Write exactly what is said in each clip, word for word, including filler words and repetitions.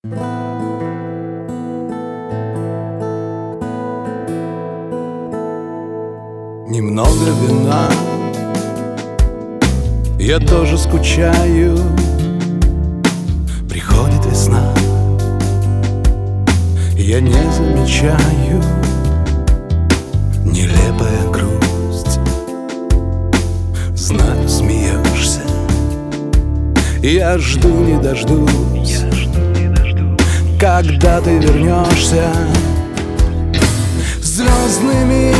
Немного вина, я тоже скучаю. Приходит весна, я не замечаю. Нелепая грусть, знаю, смеешься. Я жду, не дождусь, когда ты вернешься. Звездными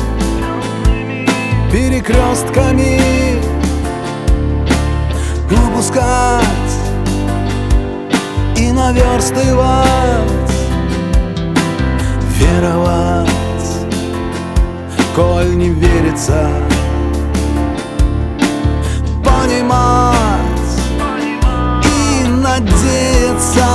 перекрестками упускать и наверстывать, веровать, коль не верится, понимать и надеяться.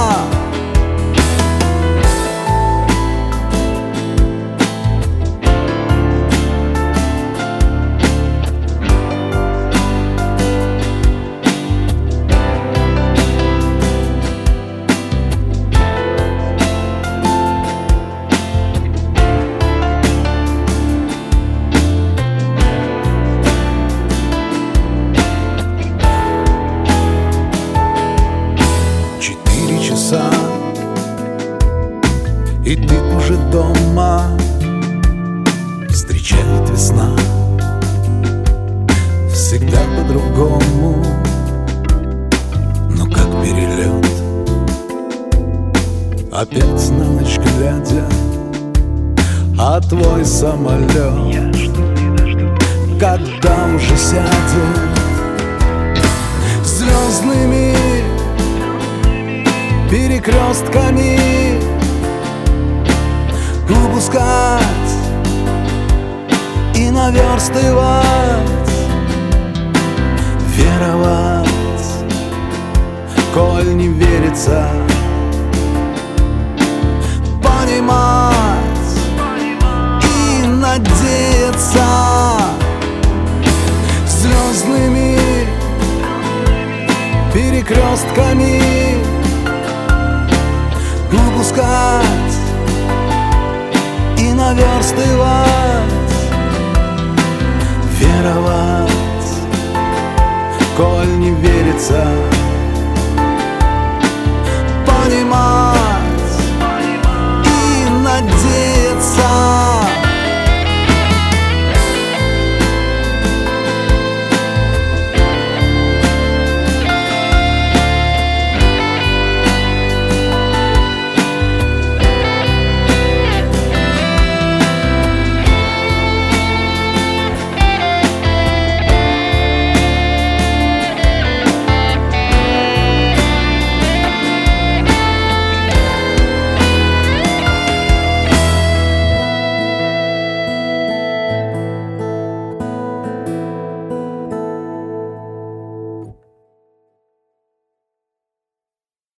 И ты уже дома, встречает весна. Всегда по-другому, но как перелет. Опять на ночь глядя, а твой самолет когда уже сядет? Звездными перекрестками упускать и наверстывать, веровать, коль не верится, понимать и надеяться. Звездными перекрестками упускать и наверстывать, веровать, коль не верится,